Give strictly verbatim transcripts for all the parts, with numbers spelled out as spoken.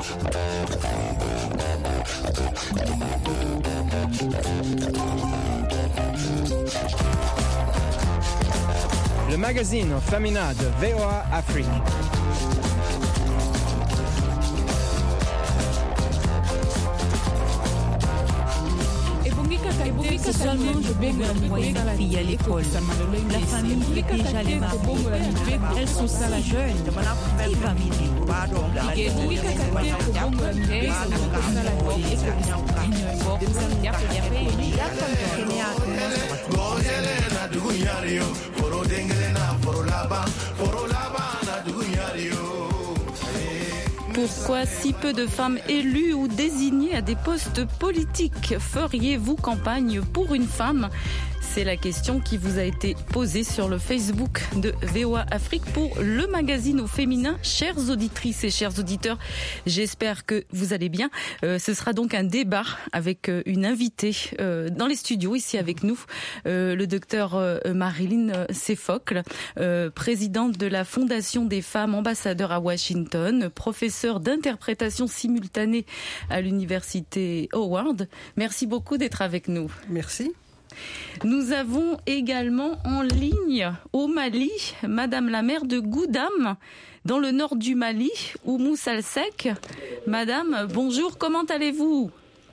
Le magazine féminin de V O A Afrique. Seulement je baigne la moyenne fille à l'école. La famille est déjà les mariés. Elles sont ça la jeune. Qui va m'aider? Pourquoi si peu de femmes élues ou désignées à des postes politiques? Feriez-vous campagne pour une femme? C'est la question qui vous a été posée sur le Facebook de V O A Afrique pour le magazine au féminin. Chères auditrices et chers auditeurs, j'espère que vous allez bien. Euh, ce sera donc un débat avec euh, une invitée euh, dans les studios, ici avec nous, euh, le docteur euh, Marilyn Sefocle, euh, présidente de la Fondation des femmes ambassadeurs à Washington, professeure d'interprétation simultanée à l'université Howard. Merci beaucoup d'être avec nous. Merci. Nous avons également en ligne au Mali Madame la maire de Goudam, dans le nord du Mali, Oumou Salsek. Madame, bonjour, comment allez-vous ?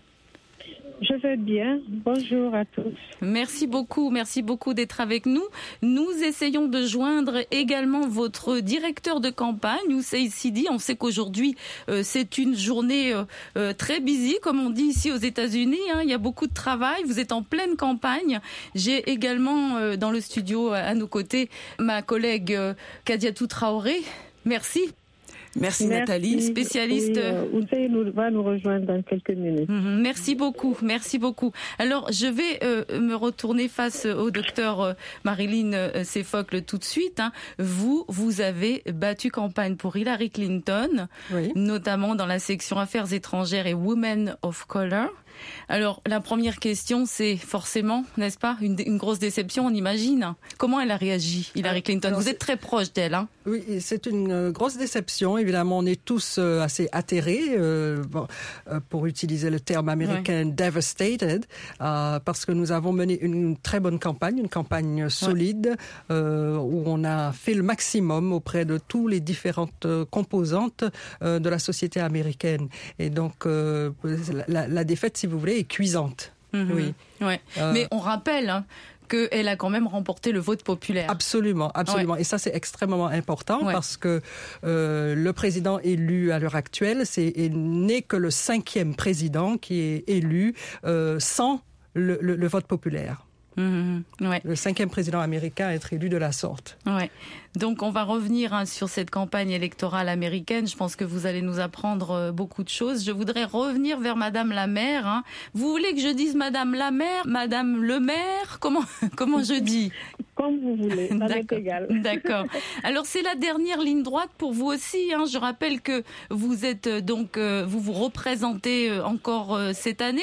Je vais bien. Bonjour à tous. Merci beaucoup, merci beaucoup d'être avec nous. Nous essayons de joindre également votre directeur de campagne, Ousseï Sidi. On sait qu'aujourd'hui, euh, c'est une journée euh, très busy, comme on dit ici aux États-Unis. Hein. Il y a beaucoup de travail. Vous êtes en pleine campagne. J'ai également euh, dans le studio à nos côtés ma collègue euh, Kadiatou Traoré. Merci. Merci, Merci Nathalie, spécialiste. Oui, Ousseï nous va nous rejoindre dans quelques minutes. Mmh, merci beaucoup, merci beaucoup. Alors, je vais euh, me retourner face au docteur euh, Marilyn euh, Sefocle tout de suite. Hein. Vous, vous avez battu campagne pour Hillary Clinton, oui. Notamment dans la section Affaires étrangères et Women of Color. Alors, la première question, c'est forcément, n'est-ce pas, une, une grosse déception, on imagine. Comment elle a réagi, Hillary Clinton? Alors, vous êtes très proche d'elle, hein? Oui, c'est une grosse déception. Évidemment, on est tous euh, assez atterrés, euh, bon, euh, pour utiliser le terme américain, ouais. devastated, euh, parce que nous avons mené une, une très bonne campagne, une campagne solide, ouais. euh, où on a fait le maximum auprès de tous les différentes composantes euh, de la société américaine. Et donc, euh, la, la défaite, si vous voulez, est cuisante. Mmh, oui. Ouais. Euh, Mais on rappelle hein, qu'elle a quand même remporté le vote populaire. Absolument, absolument. Ouais. Et ça, c'est extrêmement important ouais. parce que euh, le président élu à l'heure actuelle, c'est n'est que le cinquième président qui est élu euh, sans le, le, le vote populaire. Mmh, ouais. Le cinquième président américain à être élu de la sorte. Ouais. Donc on va revenir hein, sur cette campagne électorale américaine. Je pense que vous allez nous apprendre euh, beaucoup de choses. Je voudrais revenir vers Madame la maire. Hein. Vous voulez que je dise Madame la maire, Madame le maire? Comment comment je dis? Comme vous voulez, ça m'est égal. D'accord. Alors c'est la dernière ligne droite pour vous aussi. Hein. Je rappelle que vous êtes donc euh, vous vous représentez euh, encore euh, cette année.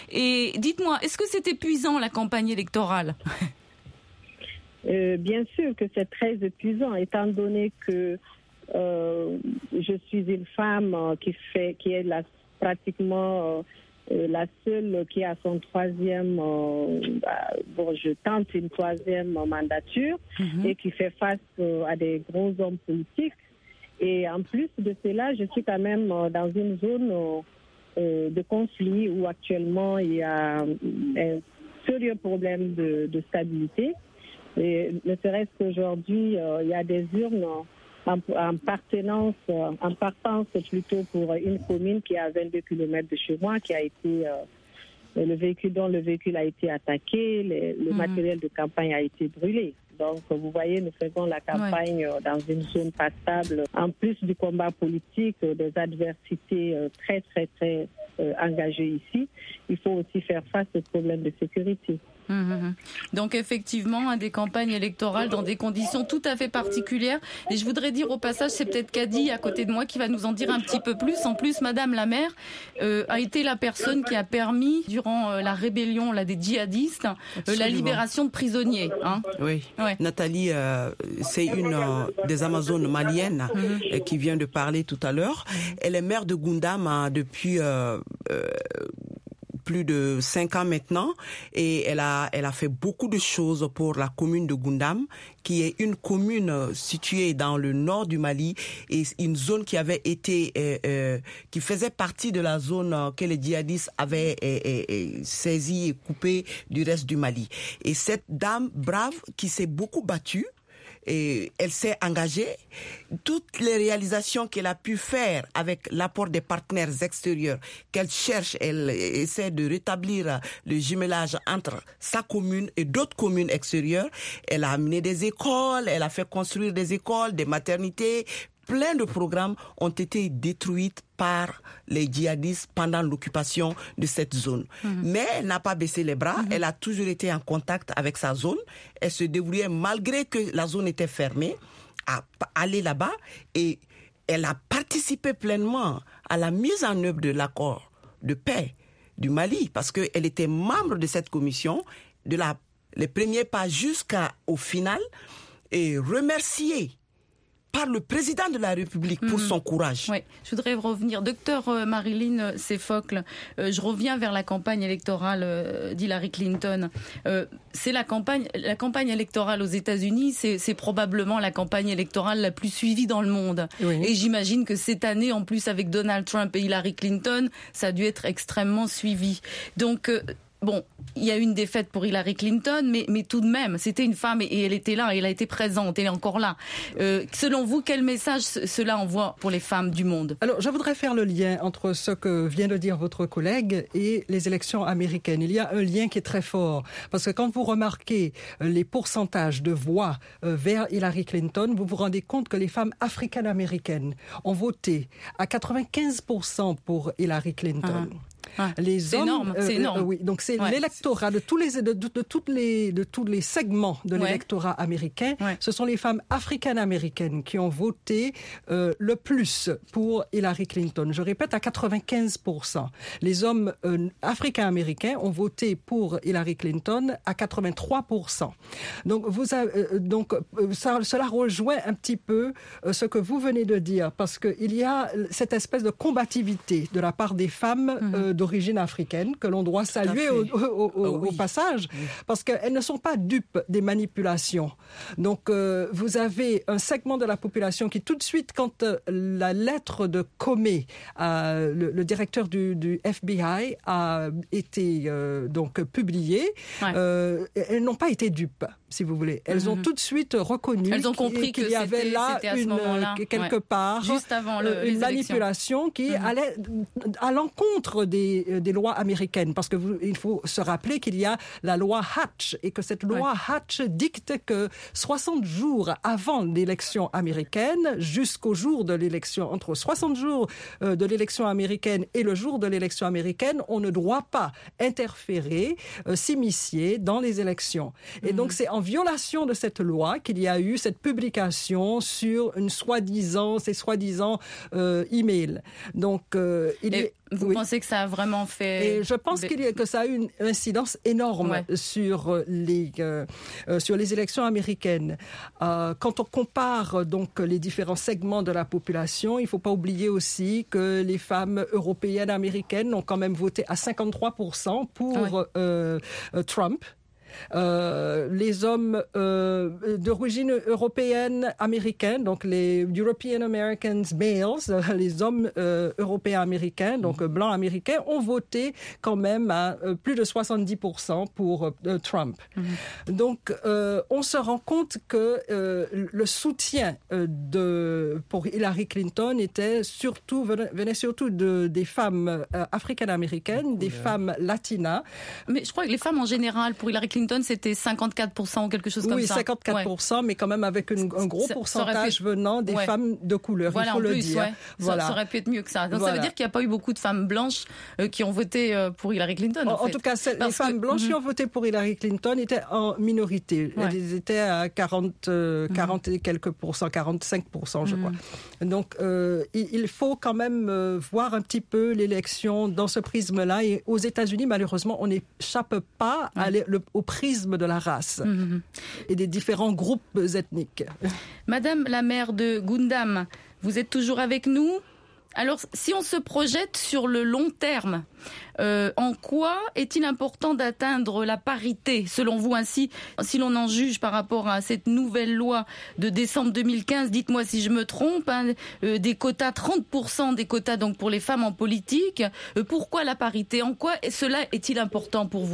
Et dites-moi, est-ce que c'est épuisant la campagne électorale? Euh, bien sûr que c'est très épuisant, étant donné que euh, je suis une femme euh, qui fait, qui est la, pratiquement euh, la seule qui a son troisième, euh, bah, bon, je tente une troisième mandature mm-hmm. et qui fait face euh, à des gros hommes politiques. Et en plus de cela, je suis quand même euh, dans une zone euh, de conflit où actuellement il y a un sérieux problème de, de stabilité. Et ne serait-ce qu'aujourd'hui, euh, il y a des urnes en, en, partenance, euh, en partance plutôt pour une commune qui est à vingt-deux kilomètres de chez moi, qui a été, euh, le véhicule dont le véhicule a été attaqué, les, le mmh. matériel de campagne a été brûlé. Donc, vous voyez, nous faisons la campagne ouais. dans une zone pas stable. En plus du combat politique, des adversités très, très, très euh, engagées ici, il faut aussi faire face aux problèmes de sécurité. Mmh. Donc effectivement, des campagnes électorales dans des conditions tout à fait particulières. Et je voudrais dire au passage, c'est peut-être Kadi à côté de moi qui va nous en dire un petit peu plus. En plus, Madame la maire euh, a été la personne qui a permis, durant euh, la rébellion là, des djihadistes, euh, la libération de prisonniers. Hein. Oui, ouais. Nathalie, euh, c'est une euh, des Amazones maliennes mmh. euh, qui vient de parler tout à l'heure. Elle est maire de Goundam hein, depuis... Euh, euh, plus de cinq ans maintenant, et elle a, elle a fait beaucoup de choses pour la commune de Goundam, qui est une commune située dans le nord du Mali, et une zone qui avait été, euh, euh, qui faisait partie de la zone que les djihadistes avaient euh, euh, saisie et coupée du reste du Mali. Et cette dame brave qui s'est beaucoup battue, et elle s'est engagée. Toutes les réalisations qu'elle a pu faire avec l'apport des partenaires extérieurs, qu'elle cherche, elle essaie de rétablir le jumelage entre sa commune et d'autres communes extérieures. Elle a amené des écoles, elle a fait construire des écoles, des maternités. Plein de programmes ont été détruits par les djihadistes pendant l'occupation de cette zone. Mmh. Mais elle n'a pas baissé les bras, mmh. elle a toujours été en contact avec sa zone. Elle se débrouillait malgré que la zone était fermée, à aller là-bas, et elle a participé pleinement à la mise en œuvre de l'accord de paix du Mali, parce qu'elle était membre de cette commission, de la, les premiers pas jusqu'au final, et remercier par le président de la République pour mmh. son courage. Oui, je voudrais revenir. Docteur euh, Marilyn Seffocle, euh, je reviens vers la campagne électorale euh, d'Hillary Clinton. Euh, c'est la campagne, la campagne électorale aux États-Unis, c'est, c'est probablement la campagne électorale la plus suivie dans le monde. Oui. Et j'imagine que cette année, en plus avec Donald Trump et Hillary Clinton, ça a dû être extrêmement suivi. Donc, euh, bon, il y a eu une défaite pour Hillary Clinton, mais, mais tout de même, c'était une femme et, et elle était là, elle a été présente, elle est encore là. Euh, selon vous, quel message c- cela envoie pour les femmes du monde ? Alors, je voudrais faire le lien entre ce que vient de dire votre collègue et les élections américaines. Il y a un lien qui est très fort, parce que quand vous remarquez les pourcentages de voix vers Hillary Clinton, vous vous rendez compte que les femmes africaines-américaines ont voté à quatre-vingt-quinze pour cent pour Hillary Clinton. Uh-huh. Ah, les c'est hommes, énorme, c'est euh, énorme. Euh, oui, donc c'est ouais. l'électorat de tous les de, de, de toutes les de tous les segments de ouais. l'électorat américain. Ouais. Ce sont les femmes africaines-américaines qui ont voté euh, le plus pour Hillary Clinton. Je répète, à quatre-vingt-quinze pour cent. Les hommes euh, africains-américains ont voté pour Hillary Clinton à quatre-vingt-trois pour cent. Donc vous avez, euh, donc euh, ça, cela rejoint un petit peu euh, ce que vous venez de dire, parce que il y a cette espèce de combativité de la part des femmes. Mm-hmm. Euh, d'origine africaine, que l'on doit saluer au, au, au, oh, oui. au passage, oui. parce qu'elles ne sont pas dupes des manipulations. Donc, euh, vous avez un segment de la population qui, tout de suite, quand euh, la lettre de Comey, euh, le, le directeur du, du F B I, a été euh, donc publiée, ouais. euh, elles n'ont pas été dupes, si vous voulez. Elles mm-hmm. ont tout de suite reconnu elles ont compris qu'il, qu'il y avait là une, quelque ouais. part Juste avant le, une manipulation qui mm-hmm. allait à l'encontre des Des, des lois américaines, parce que vous, il faut se rappeler qu'il y a la loi Hatch et que cette loi ouais. Hatch dicte que soixante jours avant l'élection américaine, jusqu'au jour de l'élection, entre soixante jours euh, de l'élection américaine et le jour de l'élection américaine, on ne doit pas interférer, euh, s'immiscer dans les élections. Et mmh. donc c'est en violation de cette loi qu'il y a eu cette publication sur une soi-disant, ces soi-disant euh, emails. Donc euh, il et... est Vous oui. pensez que ça a vraiment fait... Et je pense qu'il y a, que ça a eu une incidence énorme ouais. sur, les, euh, sur les élections américaines. Euh, quand on compare donc les différents segments de la population, il ne faut pas oublier aussi que les femmes européennes américaines ont quand même voté à cinquante-trois pour cent pour ouais. euh, Trump. Euh, les hommes euh, d'origine européenne américaine, donc les European Americans males, les hommes euh, européens américains, donc mmh. blancs américains, ont voté quand même à euh, plus de soixante-dix pour cent pour euh, Trump. Mmh. Donc euh, on se rend compte que euh, le soutien euh, de, pour Hillary Clinton était surtout, venait, venait surtout de, des femmes euh, africaines-américaines, des ouais. femmes latinas. Mais je crois que les femmes en général, pour Hillary Clinton, Clinton, c'était cinquante-quatre pour cent ou quelque chose comme oui, ça. Oui, cinquante-quatre pour cent, ouais. Mais quand même avec une, un gros ça, pourcentage ça pu... venant des ouais. femmes de couleur, voilà, il faut en le plus, dire. Ouais. Voilà. Ça, ça aurait pu être mieux que ça. Donc voilà. ça veut dire qu'il n'y a pas eu beaucoup de femmes blanches euh, qui ont voté euh, pour Hillary Clinton. En, en, fait. en tout cas, les Parce femmes que... blanches mm-hmm. qui ont voté pour Hillary Clinton étaient en minorité. Ouais. Elles étaient à quarante, euh, mm-hmm. quarante et quelques pourcents, quarante-cinq pour cent, je mm-hmm. crois. Donc, euh, il faut quand même euh, voir un petit peu l'élection dans ce prisme-là. Et aux États-Unis, malheureusement, on n'échappe pas ouais. à le, au prisme de la race mm-hmm. et des différents groupes ethniques. Madame la maire de Gundam, vous êtes toujours avec nous ? Alors, si on se projette sur le long terme, euh, en quoi est-il important d'atteindre la parité, selon vous, ainsi, si l'on en juge par rapport à cette nouvelle loi de décembre deux mille quinze, dites-moi si je me trompe, hein, euh, des quotas, trente pour cent des quotas donc pour les femmes en politique. Euh, pourquoi la parité ? En quoi cela est-il important pour vous ?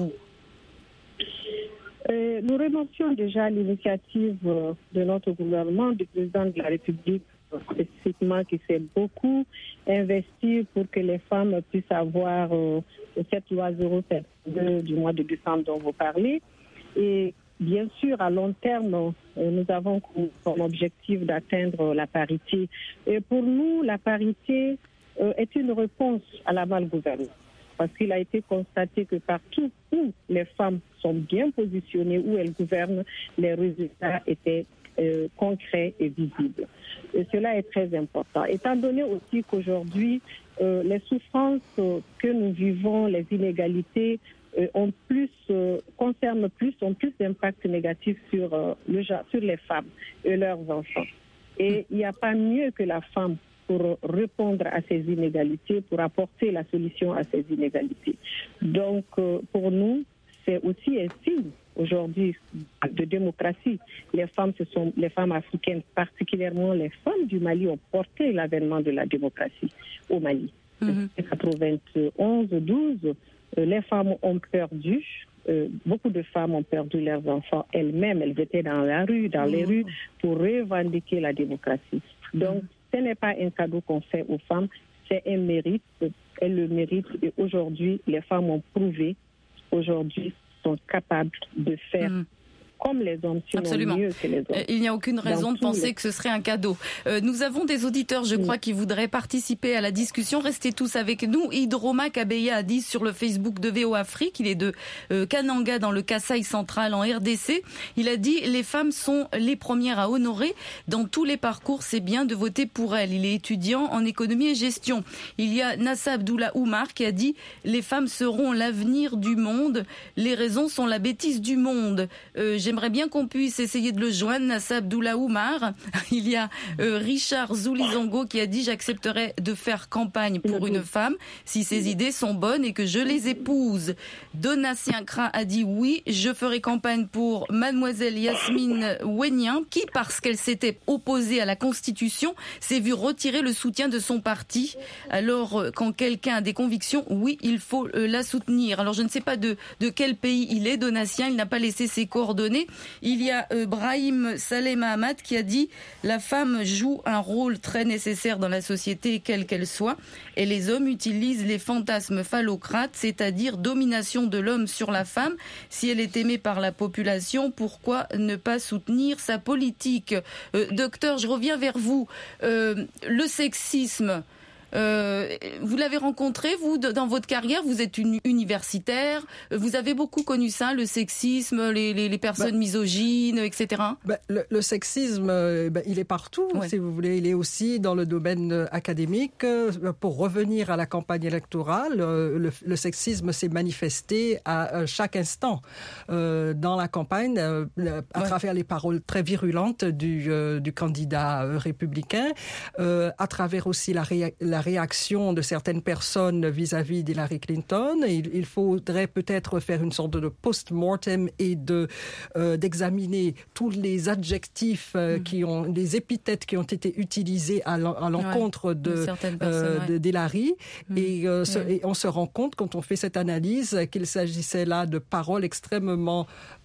euh, Nous remercions déjà l'initiative de notre gouvernement, du président de la République, spécifiquement, qui s'est beaucoup investi pour que les femmes puissent avoir euh, cette loi zéro sept du mois de décembre dont vous parlez. Et bien sûr, à long terme, euh, nous avons comme objectif d'atteindre la parité. Et pour nous, la parité euh, est une réponse à la malgouvernance. Parce qu'il a été constaté que partout où les femmes sont bien positionnées, où elles gouvernent, les résultats étaient Euh, concret et visible. Et cela est très important. Étant donné aussi qu'aujourd'hui, euh, les souffrances euh, que nous vivons, les inégalités, euh, ont plus, euh, concernent plus, ont plus d'impact négatif sur, euh, le, sur les femmes et leurs enfants. Et il n'y a pas mieux que la femme pour répondre à ces inégalités, pour apporter la solution à ces inégalités. Donc, euh, pour nous, c'est aussi un signe aujourd'hui de démocratie. Les femmes, ce sont les femmes africaines, particulièrement les femmes du Mali, ont porté l'avènement de la démocratie au Mali. Mm-hmm. En quatre-vingt-onze douze, les femmes ont perdu, euh, beaucoup de femmes ont perdu leurs enfants elles-mêmes. Elles étaient dans la rue, dans mm-hmm. les rues, pour revendiquer la démocratie. Donc, mm-hmm. ce n'est pas un cadeau qu'on fait aux femmes, c'est un mérite. Elles le méritent. Et aujourd'hui, les femmes ont prouvé, aujourd'hui, sont capables de faire mmh. comme les hommes, sinon Absolument. mieux que les hommes. Il n'y a aucune raison de penser les... que ce serait un cadeau. Euh, nous avons des auditeurs, je mmh. crois, qui voudraient participer à la discussion. Restez tous avec nous. Idroma Kabeya a dit sur le Facebook de V O Afrique, il est de euh, Kananga dans le Kasaï central en R D C. Il a dit « Les femmes sont les premières à honorer. Dans tous les parcours, c'est bien de voter pour elles. » Il est étudiant en économie et gestion. Il y a Nassa Abdoula Oumar qui a dit « Les femmes seront l'avenir du monde. Les raisons sont la bêtise du monde. Euh, » J'aimerais bien qu'on puisse essayer de le joindre, Nassa Abdoula Oumar. Il y a euh, Richard Zoulizongo qui a dit « J'accepterais de faire campagne pour une femme si ses idées sont bonnes et que je les épouse. » Donna Siankra a dit « Oui, je ferai campagne pour mademoiselle Yasmine Ouenien qui, parce qu'elle s'était opposée à la Constitution, s'est vue retirer le soutien de son parti. Alors, euh, quand quelqu'un a des convictions, oui, il faut euh, la soutenir. » Alors, je ne sais pas de, de quel pays il est, Donatien, il n'a pas laissé ses coordonnées. Il y a euh, Brahim Saleh Mahamad qui a dit « La femme joue un rôle très nécessaire dans la société, quelle qu'elle soit, et les hommes utilisent les fantasmes phallocrates, c'est-à-dire domination de l'homme sur la femme. Si elle est aimée par la population, pourquoi ne pas soutenir sa politique ?» euh, Docteur, je reviens vers vous. Euh, le sexisme... Euh, vous l'avez rencontré, vous, dans votre carrière, vous êtes une universitaire, vous avez beaucoup connu ça, le sexisme, les, les, les personnes bah, misogynes, et cetera. Bah, le, le sexisme, bah, il est partout, ouais. si vous voulez. Il est aussi dans le domaine académique. Pour revenir à la campagne électorale, le, le sexisme s'est manifesté à chaque instant euh, dans la campagne, à ouais. travers les paroles très virulentes du, euh, du candidat républicain, euh, à travers aussi la, ré, la réaction de certaines personnes vis-à-vis d'Hillary Clinton. Il, il faudrait peut-être faire une sorte de post-mortem et de, euh, d'examiner tous les adjectifs, euh, mmh. qui ont, les épithètes qui ont été utilisés à, à l'encontre ouais, de, de euh, ouais. d'Hillary. Mmh. Et, euh, ce, ouais. et on se rend compte, quand on fait cette analyse, qu'il s'agissait là de paroles extrêmement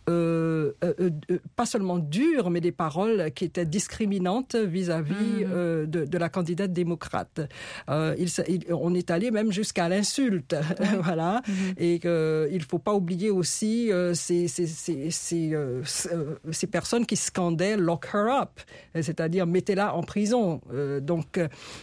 euh, euh, euh, pas seulement dures, mais des paroles qui étaient discriminantes vis-à-vis mmh. euh, de, de la candidate démocrate. Euh, il, il, on est allé même jusqu'à l'insulte, mmh. voilà. Mmh. Et euh, il faut pas oublier aussi euh, ces, ces, ces, ces, euh, ces personnes qui scandaient "Lock her up", c'est-à-dire mettez-la en prison. Euh, donc,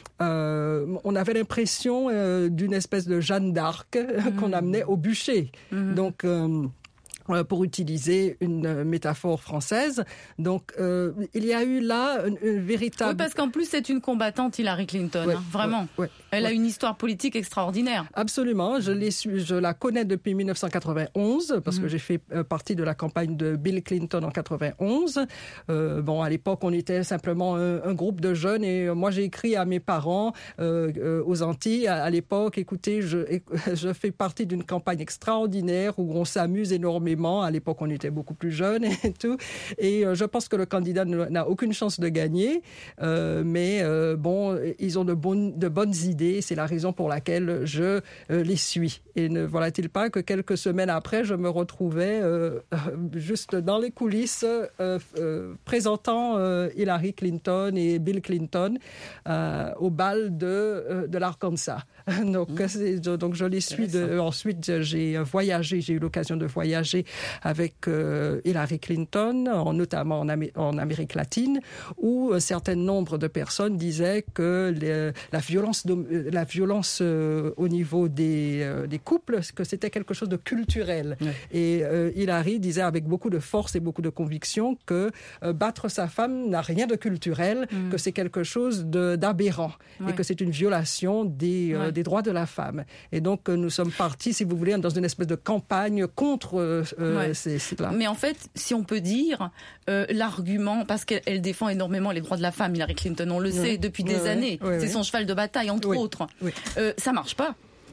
euh, on avait l'impression euh, d'une espèce de Jeanne d'Arc mmh. qu'on amenait au bûcher. Mmh. Donc, euh, pour utiliser une métaphore française. Donc, euh, il y a eu là une, une véritable... Oui, parce qu'en plus, c'est une combattante, Hillary Clinton, ouais, hein, vraiment. Ouais, ouais, Elle ouais. a une histoire politique extraordinaire. Absolument. Je, l'ai su, je la connais depuis mille neuf cent quatre-vingt-onze, parce mmh. que j'ai fait euh, partie de la campagne de Bill Clinton en quatre-vingt-onze. Euh, bon, à l'époque, on était simplement un, un groupe de jeunes, et euh, moi, j'ai écrit à mes parents euh, euh, aux Antilles, à, à l'époque, écoutez, je, je fais partie d'une campagne extraordinaire où on s'amuse énormément. À l'époque, on était beaucoup plus jeunes et tout. Et euh, je pense que le candidat n'a aucune chance de gagner. Euh, mais euh, bon, ils ont de, bon, de bonnes idées. C'est la raison pour laquelle je euh, les suis. Et ne voilà-t-il pas que quelques semaines après, je me retrouvais euh, juste dans les coulisses euh, euh, présentant euh, Hillary Clinton et Bill Clinton euh, au bal de, euh, de l'Arkansas. Donc, mmh. donc je les suis. De, ensuite, j'ai voyagé, j'ai eu l'occasion de voyager avec euh, Hillary Clinton, en, notamment en, Amé- en Amérique latine, où un certain nombre de personnes disaient que les, la violence, de, la violence euh, au niveau des, euh, des couples, que c'était quelque chose de culturel. Ouais. Et euh, Hillary disait avec beaucoup de force et beaucoup de conviction que euh, battre sa femme n'a rien de culturel, mmh. que c'est quelque chose de, d'aberrant, ouais. et que c'est une violation des, euh, ouais. des droits de la femme. Et donc, euh, nous sommes partis, si vous voulez, dans une espèce de campagne contre euh, ouais. ces sites-là. Mais en fait, si on peut dire, euh, l'argument, parce qu'elle défend énormément les droits de la femme, Hillary Clinton, on le ouais. sait depuis des ouais, années, ouais, c'est ouais. son cheval de bataille, entre oui. autres. Oui. Euh, ça marche pas.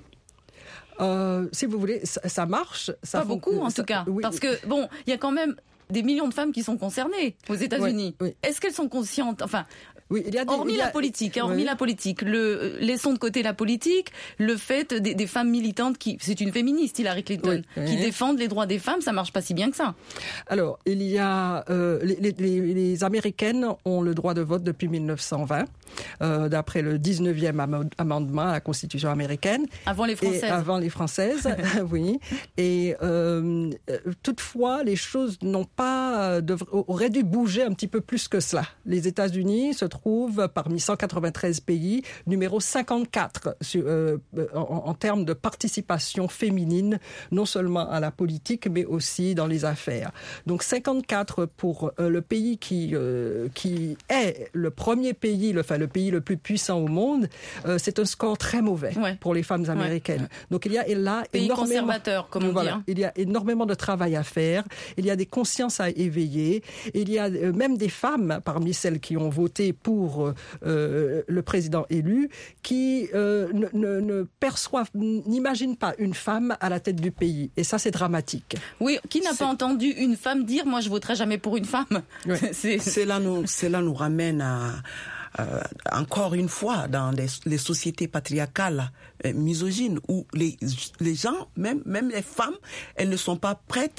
Euh, si vous voulez, ça, ça marche. Ça pas faut, beaucoup, en ça, tout cas. Oui. Parce que, bon, il y a quand même des millions de femmes qui sont concernées aux États-Unis. Oui, oui. Est-ce qu'elles sont conscientes, enfin, oui, il y a des, hormis il y a... la politique, hormis oui. la politique, le, laissons de côté la politique, le fait des, des femmes militantes qui, c'est une féministe, Hillary Clinton, oui, qui oui. défendent les droits des femmes, ça marche pas si bien que ça. Alors, il y a, euh, les, les, les Américaines ont le droit de vote depuis mille neuf cent vingt, euh, d'après le dix-neuvième am- amendement à la Constitution américaine. Avant les Françaises. Et avant les Françaises, oui. Et euh, toutefois, les choses n'ont pas, devraient, auraient dû bouger un petit peu plus que cela. Les États-Unis se trouvent parmi cent quatre-vingt-treize pays, numéro cinquante-quatre sur, euh, en, en termes de participation féminine, non seulement à la politique, mais aussi dans les affaires. Donc cinquante-quatre pour euh, le pays qui euh, qui est le premier pays, le, enfin le pays le plus puissant au monde, euh, c'est un score très mauvais ouais. pour les femmes américaines. Ouais. Donc il y a là pays énormément, conservateur, comme on voilà, dit. Hein. Il y a énormément de travail à faire. Il y a des consciences à éveiller. Il y a euh, même des femmes parmi celles qui ont voté pour euh, le président élu qui euh, ne, ne, ne perçoivent, n'imaginent pas une femme à la tête du pays. Et ça, c'est dramatique. Oui, qui n'a c'est... pas entendu une femme dire « moi, je voterai jamais pour une femme ouais. ». C'est... Cela, nous, cela nous ramène à... Euh, encore une fois, dans les, les sociétés patriarcales euh, misogynes, où les, les gens, même, même les femmes, elles ne sont pas prêtes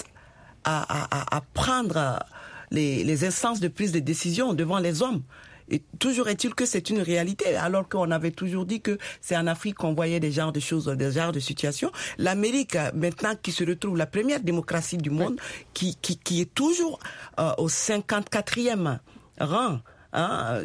à, à, à prendre les, les instances de prise de décision devant les hommes. Et toujours est-il que c'est une réalité, alors qu'on avait toujours dit que c'est en Afrique qu'on voyait des genres de choses, des genres de situations. L'Amérique, maintenant, qui se retrouve la première démocratie du monde, qui, qui, qui est toujours euh, au cinquante-quatrième rang, Hein,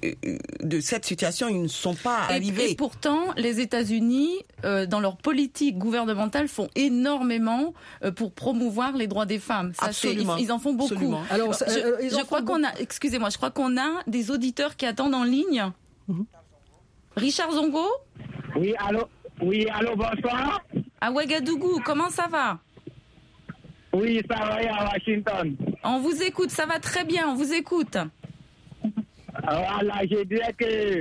de cette situation, ils ne sont pas et, arrivés. Et pourtant, les États-Unis, euh, dans leur politique gouvernementale, font énormément euh, pour promouvoir les droits des femmes. Ça, Absolument. Ils, ils en font beaucoup. Absolument. Alors, ça, je, euh, je crois qu'on a, excusez-moi, je crois qu'on a des auditeurs qui attendent en ligne. Mm-hmm. Richard Zongo. Oui, allô. Oui, allô, bonsoir. À Ouagadougou, comment ça va? Oui, ça va à Washington. On vous écoute, ça va très bien, on vous écoute. Voilà, je dirais que euh,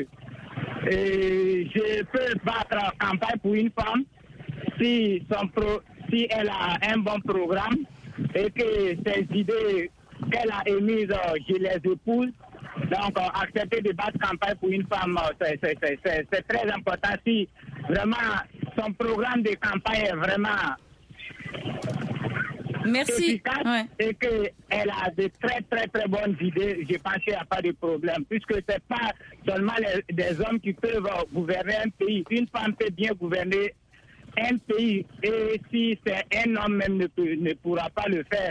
je peux battre campagne pour une femme si, son pro, si elle a un bon programme et que ses idées qu'elle a émises, je les épouse. Donc, accepter de battre campagne pour une femme, c'est, c'est, c'est, c'est, c'est très important. Si vraiment son programme de campagne est vraiment Merci. efficace Ouais. et qu'elle a de très très très bonnes idées. Je pense qu'il n'y a pas de problème, puisque ce n'est pas seulement les, des hommes qui peuvent gouverner un pays. Une femme peut bien gouverner un pays, et si c'est un homme même ne, peut, ne pourra pas le faire.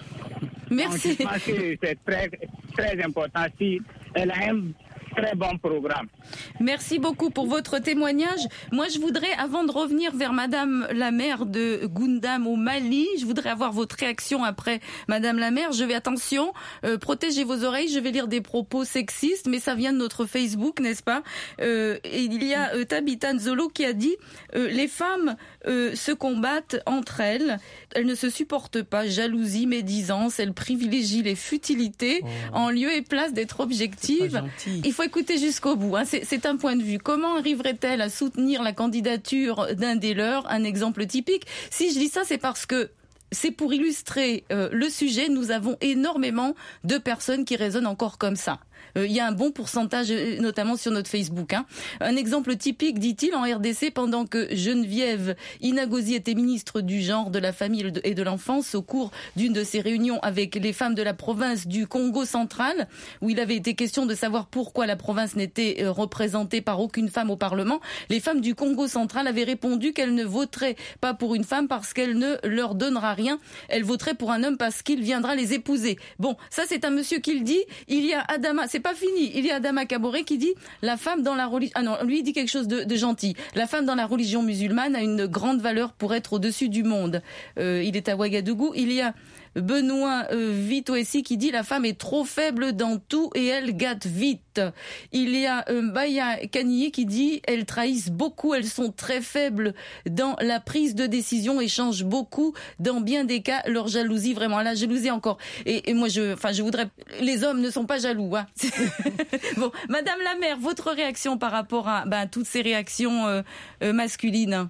Merci. Donc, je pense que c'est très, très important si elle a un très bon programme. Merci beaucoup pour votre témoignage. Moi, je voudrais, avant de revenir vers Madame la maire de Goundam au Mali, je voudrais avoir votre réaction après Madame la maire. Je vais, attention, euh, protégez vos oreilles, je vais lire des propos sexistes, mais ça vient de notre Facebook, n'est-ce pas? euh, et Il y a euh, Tabitha Nzolo qui a dit euh, « Les femmes euh, se combattent entre elles, elles ne se supportent pas, jalousie, médisance, elles privilégient les futilités oh. en lieu et place d'être objectives. » Il faut écouter jusqu'au bout. Hein. C'est, c'est un point de vue. Comment arriverait-elle à soutenir la candidature d'un des leurs? Un exemple typique. Si je dis ça, c'est parce que c'est pour illustrer euh, le sujet. Nous avons énormément de personnes qui raisonnent encore comme ça. Il euh, y a un bon pourcentage, notamment sur notre Facebook. Hein. Un exemple typique, dit-il, en R D C, pendant que Geneviève Inagozi était ministre du genre, de la famille et de l'enfance, au cours d'une de ses réunions avec les femmes de la province du Congo central, où il avait été question de savoir pourquoi la province n'était euh, représentée par aucune femme au Parlement, les femmes du Congo central avaient répondu qu'elles ne voteraient pas pour une femme parce qu'elle ne leur donnera rien. Elles voteraient pour un homme parce qu'il viendra les épouser. Bon, ça c'est un monsieur qui le dit. Il y a Adama, c'est pas fini. Il y a Adama Kaboré qui dit la femme dans la religion. Ah non, lui il dit quelque chose de, de gentil. La femme dans la religion musulmane a une grande valeur pour être au-dessus du monde. Euh, il est à Ouagadougou. Il y a Benoît euh, Vitoessi qui dit la femme est trop faible dans tout et elle gâte vite. Il y a euh, Baya Kanyi qui dit elles trahissent beaucoup, elles sont très faibles dans la prise de décision et changent beaucoup dans bien des cas leur jalousie, vraiment la jalousie encore. Et, et moi je, enfin je voudrais, les hommes ne sont pas jaloux. Hein. Bon, Madame la maire, votre réaction par rapport à ben, toutes ces réactions euh, euh, masculines?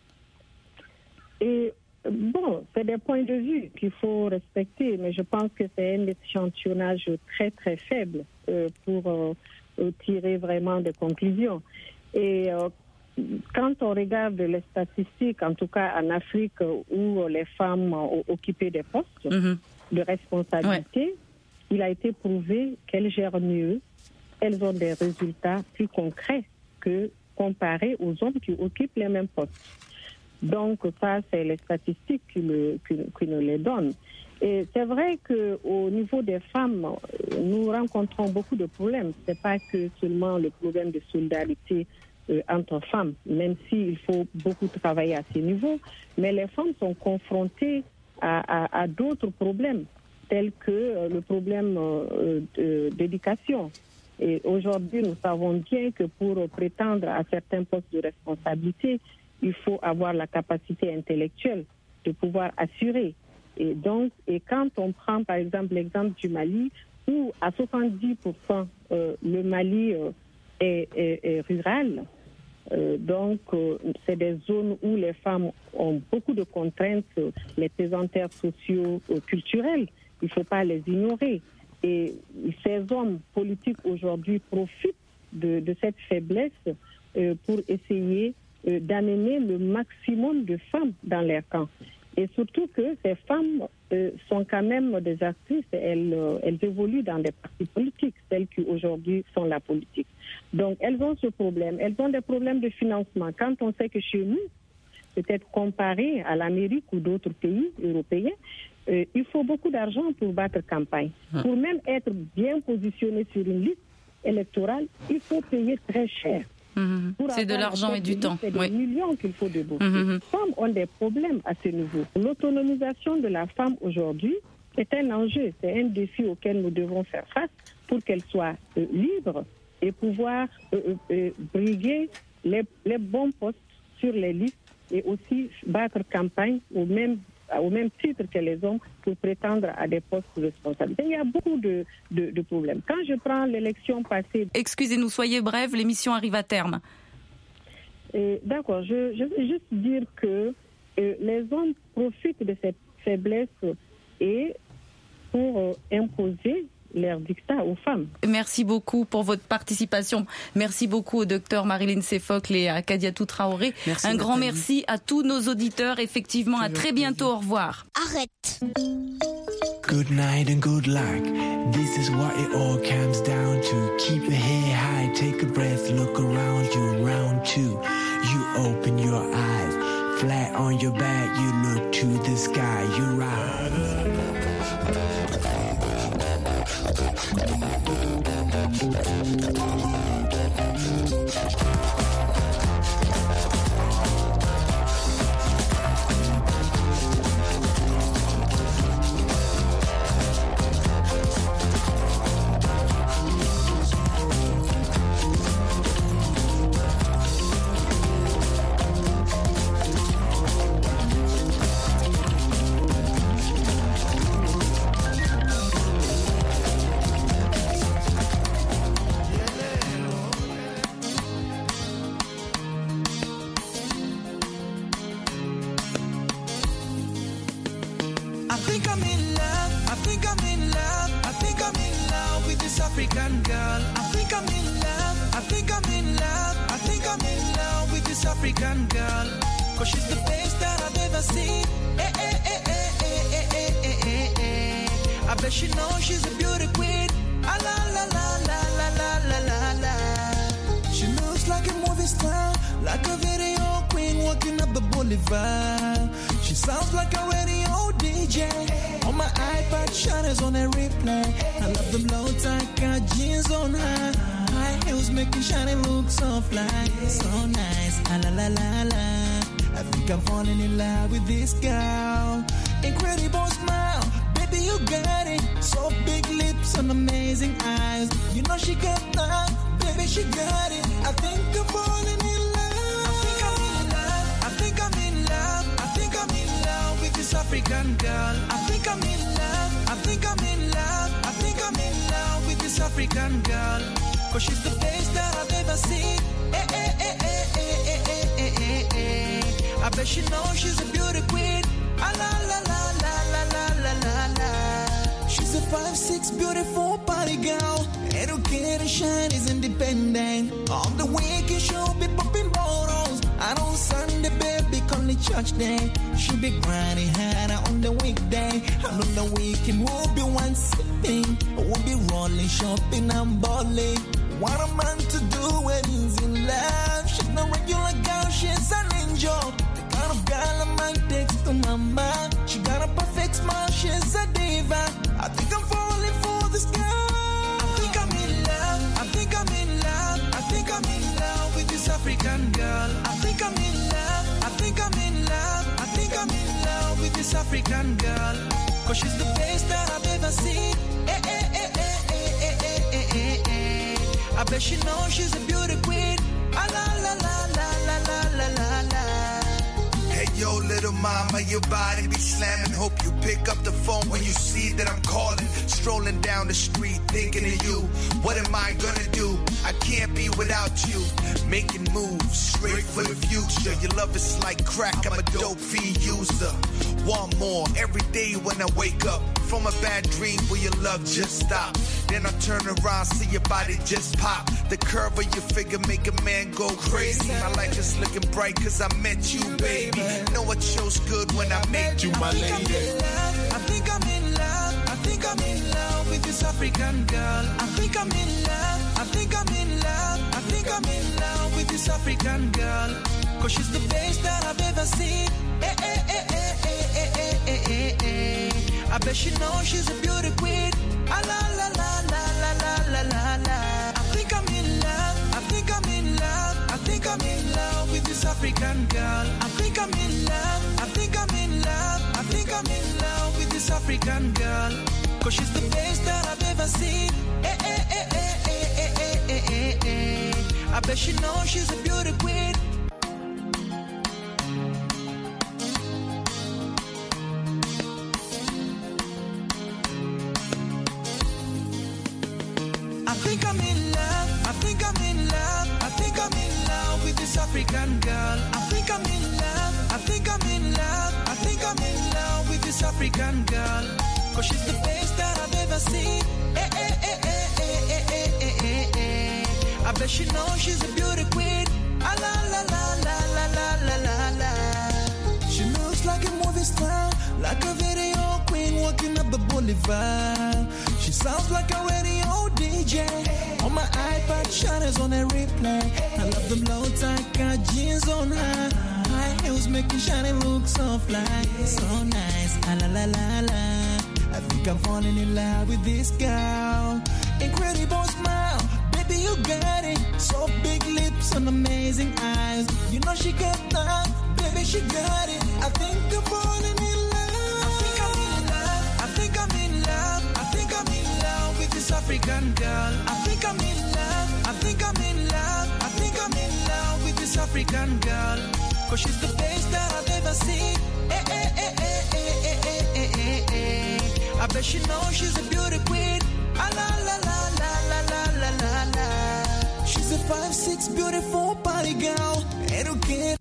Et bon, c'est des points de vue qu'il faut respecter, mais je pense que c'est un échantillonnage très très faible euh, pour euh, tirer vraiment des conclusions. Et euh, quand on regarde les statistiques, en tout cas en Afrique, où les femmes ont occupé des postes mm-hmm. de responsabilité, ouais. il a été prouvé qu'elles gèrent mieux, elles ont des résultats plus concrets que comparés aux hommes qui occupent les mêmes postes. Donc ça, c'est les statistiques qui, le, qui, qui nous les donnent. Et c'est vrai qu'au niveau des femmes, nous rencontrons beaucoup de problèmes. Ce n'est pas que seulement le problème de solidarité euh, entre femmes, même s'il faut beaucoup travailler à ce niveau. Mais les femmes sont confrontées à, à, à d'autres problèmes, tels que euh, le problème euh, de, d'éducation. Et aujourd'hui, nous savons bien que pour prétendre à certains postes de responsabilité, il faut avoir la capacité intellectuelle de pouvoir assurer. Et donc, et quand on prend par exemple l'exemple du Mali, où à soixante-dix pour cent euh, le Mali euh, est, est, est rural, euh, donc euh, c'est des zones où les femmes ont beaucoup de contraintes, euh, les pesanteurs sociaux, euh, culturels, il ne faut pas les ignorer. Et ces hommes politiques aujourd'hui profitent de, de cette faiblesse euh, pour essayer euh, d'amener le maximum de femmes dans leur camp. Et surtout que ces femmes euh, sont quand même des actrices, elles, euh, elles évoluent dans des partis politiques, celles qui aujourd'hui sont la politique. Donc elles ont ce problème, elles ont des problèmes de financement. Quand on sait que chez nous, peut-être comparé à l'Amérique ou d'autres pays européens, euh, il faut beaucoup d'argent pour battre campagne. Ah. Pour même être bien positionné sur une liste électorale, il faut payer très cher. Mmh. C'est de l'argent et du temps. C'est des oui. millions qu'il faut débourser. Mmh. Les femmes ont des problèmes à ce niveau. L'autonomisation de la femme aujourd'hui est un enjeu, c'est un défi auquel nous devons faire face pour qu'elle soit euh, libre et pouvoir euh, euh, briguer les, les bons postes sur les listes et aussi battre campagne au même au même titre que les hommes pour prétendre à des postes de responsabilité. Il y a beaucoup de, de, de problèmes. Quand je prends l'élection passée... Excusez-nous, soyez brève, l'émission arrive à terme. Et, d'accord, je, je veux juste dire que euh, les hommes profitent de cette faiblesse et pour euh, imposer leur dictat aux femmes. Merci beaucoup pour votre participation. Merci beaucoup au docteur Marilyn Sefocle et à Kadiatou Traoré. Merci, Un Nathalie. grand merci à tous nos auditeurs. Effectivement, à très bientôt. Au revoir. Arrête. Good night and good luck. This is what it all comes down to. Keep your head high, take a breath, look around you. Round two, you open your eyes. Flat on your back, you look to the sky. You rise. African girl. I think I'm in love. I think I'm in love. I think I'm in love with this African girl. Cause she's the best that I've ever seen. Eh, eh, eh, eh, eh, eh, eh, eh, eh, eh. I bet she knows she's a beauty queen. Ah, la, la, la, la, la, la, la, la, la. She looks like a movie star, like a video queen walking up the boulevard. She sounds like a radio D J. On my iPad, shadows on a replay. I love them low tight, got jeans on her. High heels making shiny look so fly. So nice, ah la la la la. I think I'm falling in love with this girl. Incredible smile, baby you got it. So big lips and amazing eyes. You know she got that, baby she got it. I think I'm falling in love. I think I'm in love. I think I'm in love. I think I'm in love with this African girl. I think I'm in love. I think I'm in love. I think I'm in love with this African girl. Cause she's the best that I've ever seen. Eh, eh, eh, eh, eh, eh, eh, eh, eh, eh. I bet she knows she's a beauty queen. Ah, la, la, la, la, la, la, la, la, la. She's a five six beautiful party girl. Educated, shine, is independent. On the weekend she'll be popping bottles. And on Sunday, baby, come to church day. She'll be grinding harder on the weekday. And on the weekend, we'll be one sipping. We'll be rolling, shopping and balling. What a man to do when he's in love. She's no regular girl, she's an angel. The kind of girl a man takes to mama. She got a perfect smile, she's a diva. I think I'm falling for this girl. I think I'm in love. I think I'm in love. I think I'm in love with this African girl. I think I'm in love. I think I'm in love. I think I'm in love with this African girl. Cause she's the best that I've ever seen. Eh, eh, eh, eh, eh, eh, eh, eh, eh, eh. I bet she knows she's a beauty queen. Ah, la, la, la, la, la, la, la, la, la. Hey, yo, little mama, your body be slamming. Hope you pick up the phone when you see that I'm calling. Strolling down the street, thinking of you. What am I gonna do? I can't be without you. Making moves, straight for the future. Your love is like crack, I'm a dope fiend user. Want more every day when I wake up. From a bad dream where your love just stopped. Then I turn around, see your body just pop. The curve of your figure make a man go crazy. My life is looking bright cause I met you, baby. Know it shows good when I make you my lady. I think I'm in love. I think I'm in love with this African girl. I think I'm in love. I think I'm in love. I think I'm in love with this African girl. Cause she's the best that I've ever seen. Eh, eh, eh, eh, eh, eh, eh, eh, eh, eh. I bet she knows she's a beauty queen. Ah, la, la, la, la, la, la, la, la, la. I think I'm in love. I think I'm in love. I think I'm in love with this African girl. I think I'm in love. I think I'm in love. I think I'm in love with this African girl. Cause she's the best that I've ever seen. Eh, eh, eh, eh, eh, eh, eh, eh, eh, eh. I bet she knows she's a beauty queen. I think I'm in love. I think I'm in love. I think I'm in love with this African girl. I think I'm in love. I think I'm in love. I think I'm in love with this African girl. Cause she's the best that I've ever seen. Eh, eh, bet she knows she's a beauty queen. Ah, la la la la la la la la la. She looks like a movie star, like a video queen walking up the boulevard. She sounds like a radio D J. On my iPad, shadows on a replay. I love them low tight, got jeans on her. High heels making shiny look so fly, so nice. Ah, la la la la. I think I'm falling in love with this girl. Incredible smile, baby you got it. So big lips and amazing eyes. You know she got that, baby she got it. I think I'm falling in love. I think I'm in love. I think I'm in love. I think I'm in love with this African girl. I think I'm in love. I think I'm in love. I think I'm in love with this African girl. Cause she's the best that I've ever seen. Eh, eh, eh, eh, eh, eh, eh, eh, eh. I bet she knows she's a beauty queen. Ah, la la la la la la la la la. She's a five six beautiful party girl, educated